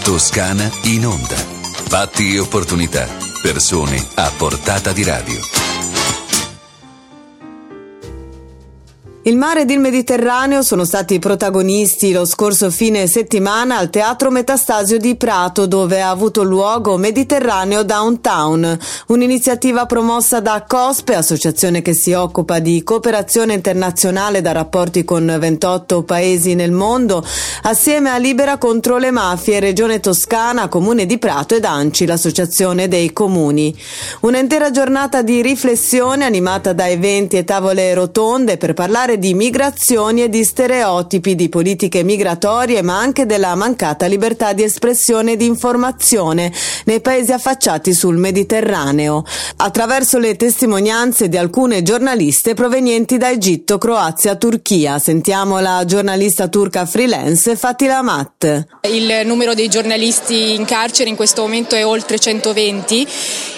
Toscana in onda. Fatti e opportunità. Persone a portata di radio. Il mare ed il Mediterraneo sono stati protagonisti lo scorso fine settimana al Teatro Metastasio di Prato, dove ha avuto luogo Mediterraneo Downtown, un'iniziativa promossa da COSPE, associazione che si occupa di cooperazione internazionale da rapporti con 28 paesi nel mondo, assieme a Libera contro le mafie, Regione Toscana, Comune di Prato ed ANCI, l'associazione dei comuni. Un'intera giornata di riflessione animata da eventi e tavole rotonde per parlare di migrazioni e di stereotipi, di politiche migratorie, ma anche della mancata libertà di espressione e di informazione nei paesi affacciati sul Mediterraneo, attraverso le testimonianze di alcune giornaliste provenienti da Egitto, Croazia, Turchia. Sentiamo la giornalista turca freelance Fatila Mat. Il numero dei giornalisti in carcere in questo momento è oltre 120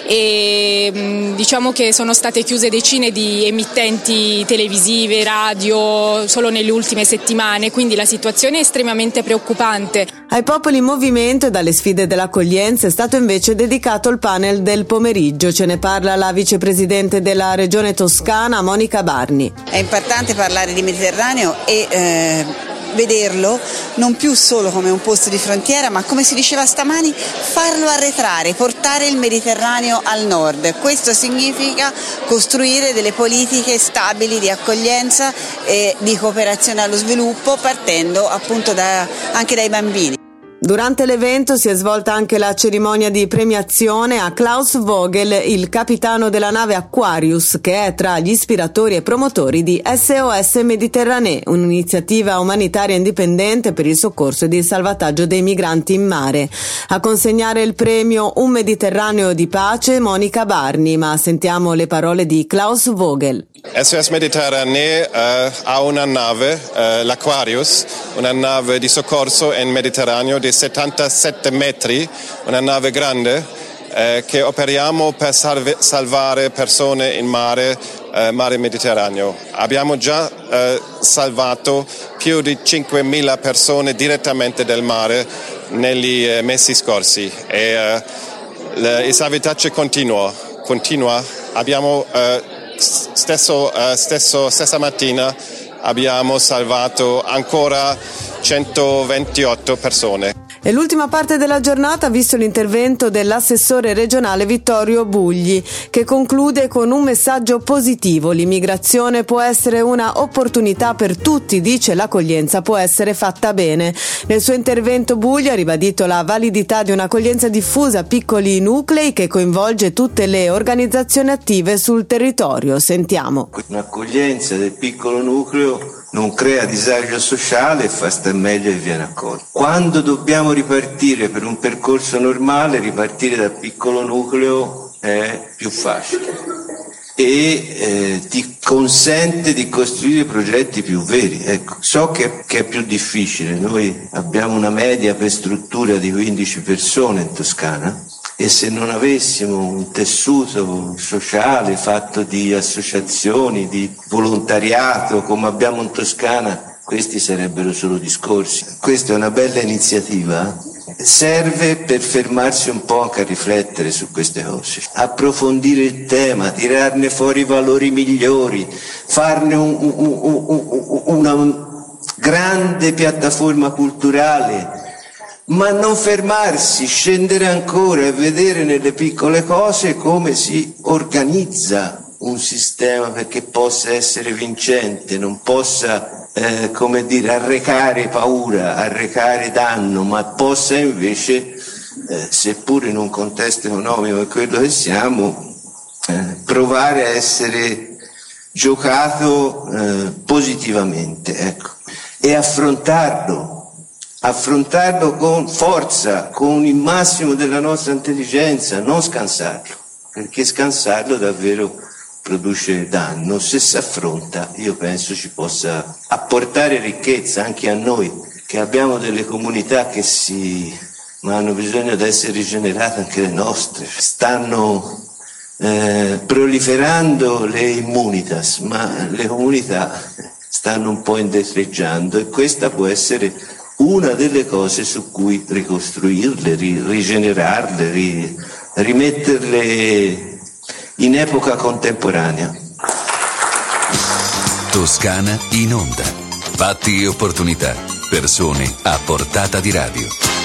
e diciamo che sono state chiuse decine di emittenti televisive, radio solo nelle ultime settimane, quindi la situazione è estremamente preoccupante. Ai popoli in movimento e dalle sfide dell'accoglienza è stato invece dedicato il panel del pomeriggio. Ce ne parla la vicepresidente della Regione Toscana, Monica Barni. È importante parlare di Mediterraneo e vederlo non più solo come un posto di frontiera, ma come si diceva stamani, farlo arretrare, portare il Mediterraneo al nord. Questo significa costruire delle politiche stabili di accoglienza e di cooperazione allo sviluppo, partendo appunto anche dai bambini. Durante l'evento si è svolta anche la cerimonia di premiazione a Klaus Vogel, il capitano della nave Aquarius, che è tra gli ispiratori e promotori di SOS Mediterranee, un'iniziativa umanitaria indipendente per il soccorso ed il salvataggio dei migranti in mare. A consegnare il premio Un Mediterraneo di pace, Monica Barni, ma sentiamo le parole di Klaus Vogel. SOS Mediterranee ha una nave, l'Aquarius, una nave di soccorso in Mediterraneo di 77 metri, una nave grande che operiamo per salvare persone in mare Mediterraneo. Abbiamo già salvato più di 5.000 persone direttamente del mare negli mesi scorsi e il salvataggio continua. Abbiamo stessa mattina abbiamo salvato ancora 128 persone. E l'ultima parte della giornata ha visto l'intervento dell'assessore regionale Vittorio Bugli, che conclude con un messaggio positivo. L'immigrazione può essere una opportunità per tutti, dice, l'accoglienza può essere fatta bene. Nel suo intervento Bugli ha ribadito la validità di un'accoglienza diffusa a piccoli nuclei che coinvolge tutte le organizzazioni attive sul territorio. Sentiamo. Un'accoglienza del piccolo nucleo non crea disagio sociale e fa star meglio e viene accolto. Quando dobbiamo ripartire per un percorso normale, ripartire dal piccolo nucleo è più facile e ti consente di costruire progetti più veri. Ecco, so che è più difficile. Noi abbiamo una media per struttura di 15 persone in Toscana e se non avessimo un tessuto sociale fatto di associazioni, di volontariato come abbiamo in Toscana, questi sarebbero solo discorsi. Questa è una bella iniziativa, serve per fermarsi un po' anche a riflettere su queste cose, approfondire il tema, tirarne fuori i valori migliori, farne una grande piattaforma culturale, ma non fermarsi, scendere ancora e vedere nelle piccole cose come si organizza un sistema perché possa essere vincente, non possa arrecare paura, arrecare danno, ma possa invece, seppur in un contesto economico come quello che siamo, provare a essere giocato positivamente, ecco, e affrontarlo con forza, con il massimo della nostra intelligenza, non scansarlo, perché scansarlo davvero produce danno. Se si affronta, io penso ci possa apportare ricchezza anche a noi, che abbiamo delle comunità ma hanno bisogno di essere rigenerate anche le nostre. Stanno proliferando le immunitas, ma le comunità stanno un po' indietreggiando e questa può essere una delle cose su cui ricostruirle, rigenerarle, rimetterle in epoca contemporanea. Toscana in onda. Fatti e opportunità. Persone a portata di radio.